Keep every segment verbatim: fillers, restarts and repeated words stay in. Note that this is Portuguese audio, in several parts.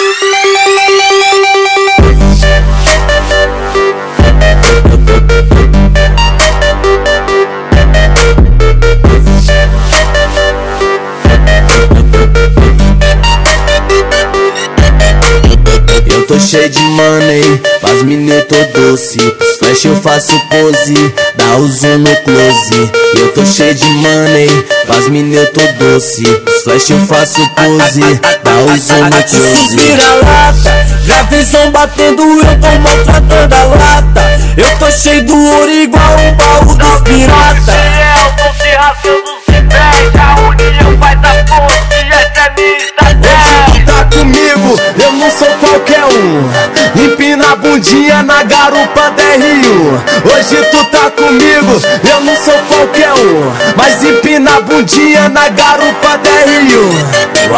Eu tô cheio de money, pras mina eu tô doce. Pros flash eu faço pose, dá o zoom no close. Eu tô cheio de money, pras mina eu tô doce. Pros flash eu faço pose, dá o zoom no close. Vira-lata, gravizão batendo, eu tô maltratando a lata. Eu tô cheio do ouro igual o baú dos pirata. Eu tô se rasgando os inveja, a união faz a força e essa é minha estratégia. Hoje tu tá comigo, eu não sou qualquer um. Empina a bundinha na garupa da R um. Hoje tu tá comigo, eu não sou qualquer um. Mas empina a bundinha na garupa da R um.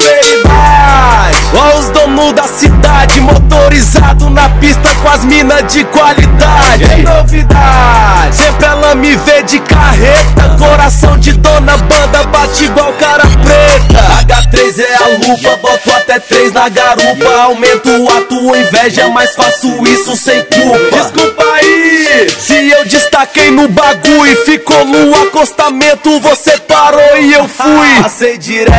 Prosperidade, ó os donos da cidade, motorizado na pista com as minas de qualidade. É novidade, sempre ela me vê de carreta. Coração de dona banda bate igual cara preta. H três é a lupa, boto até três na garupa. Aumento a tua inveja, mas faço isso sem culpa. Desculpa aí, se eu destaquei no bagulho e ficou no acostamento, você parou e eu fui. Passei direto.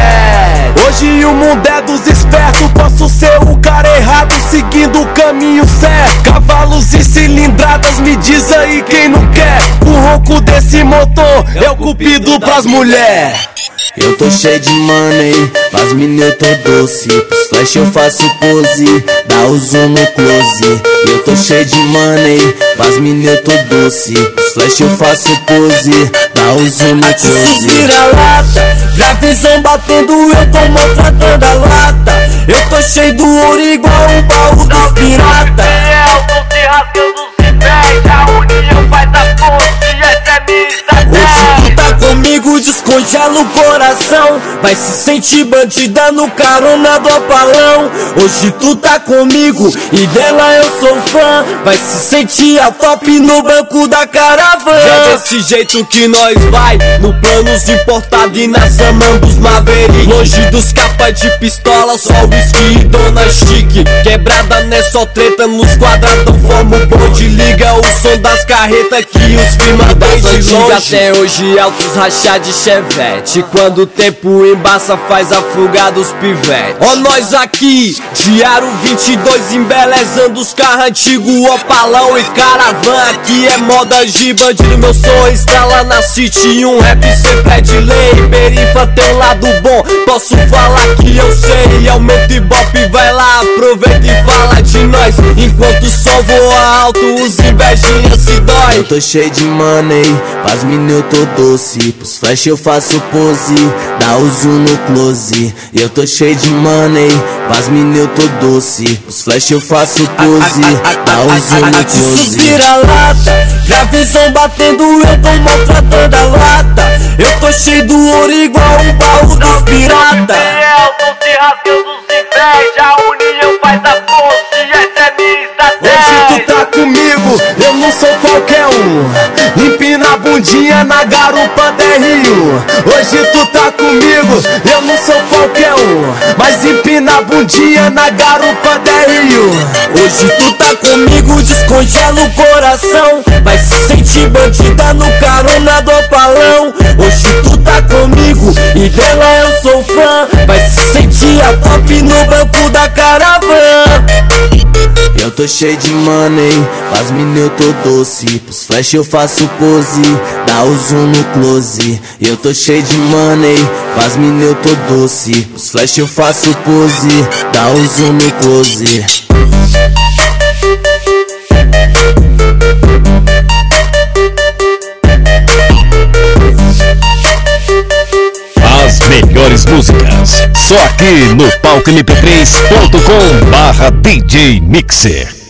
Hoje o mundo é dos espertos, posso ser o cara errado seguindo o caminho certo. Cavalos e cilindradas, me diz aí quem não quer. O ronco desse motor é o cupido pras mulher. Eu tô cheio de money, pras mina eu tô doce. Pros flash eu faço pose, dá o zoom no close. Eu tô cheio de money, pras mina eu tô doce. Pros flash eu faço pose, dá o zoom no close. Vira-lata, gravizão batendo, eu tô maltratando a lata. Eu tô cheio do ouro igual o baú dos pirata. Eu tô se rasgando os inveja, a união faz a força e essa é minha estratégia. Hoje tu tá comigo, descongela o coração. Vai se sentir bandida no carona do opalão. Hoje tu tá comigo e dela eu sou fã. Vai se sentir a top no banco da caravana. É desse jeito que nós vai, no planos importado e na Saman dos Maverick. Longe dos capas de pistola, só whisky e dona chique. Quebrada não é só treta, nos quadradão forma o bonde. Liga o som das carretas que os clima das antigas. Até hoje altos rachar de chevette. Quando o tempo embaça faz afogar dos pivete. Ó nós aqui, Diário vinte e dois embelezando os carros antigos. Opalão e caravan, aqui é moda de bandido. Meu som está lá na City, um rap sempre é de lei. Perifa tem lado bom, posso falar que eu sei. Aumenta e bop, vai lá, aproveita e fala de nós. Enquanto o sol voa alto, os invejinhas se dói. Eu tô cheio de money, pras mina eu tô doce. Pros flash eu faço pose, dá o zoom no close. Eu tô cheio de money, pras mina eu tô doce. Pros flash eu faço pose, dá o zoom no close. Vira-lata, gravizão batendo, eu tô maltratando a lata. Eu tô cheio do ouro igual o baú dos pirata. Eu tô se rasgando os inveja, a união faz a força e essa é minha estratégia. Hoje tu tá comigo, eu não sou qualquer um. Empina a bundinha na garupa da R um. Hoje tu tá comigo, eu não sou qualquer um. Mas empina a bundinha na garupa da R um. Hoje tu tá comigo, descongela o coração. Vai se sentir bandida no carona do opalão. Hoje tu tá comigo e dela eu sou fã. Vai se sentir a top no banco da caravana. Eu tô cheio de money, pras mina eu tô doce. Pros flash eu faço pose, dá o zoom no close. Eu tô cheio de money, pras mina eu tô doce. Pros flash eu faço pose, dá o zoom no close. As melhores músicas, só aqui no palco m p três ponto com barra D J Mixer.